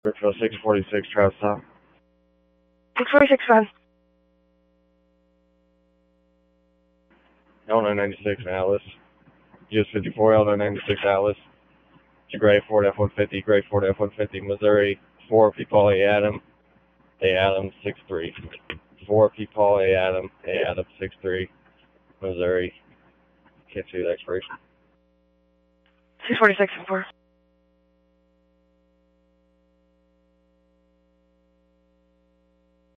Brookville 646, Travis Top. 646, fine. L996 Atlas. US 54, L996 Atlas. It's a gray Ford F-150, gray Ford F-150, Missouri. 4 people, A Adam, 63. 4 people, A Adam, 63, Missouri. Can't see the expiration. 646 and 4.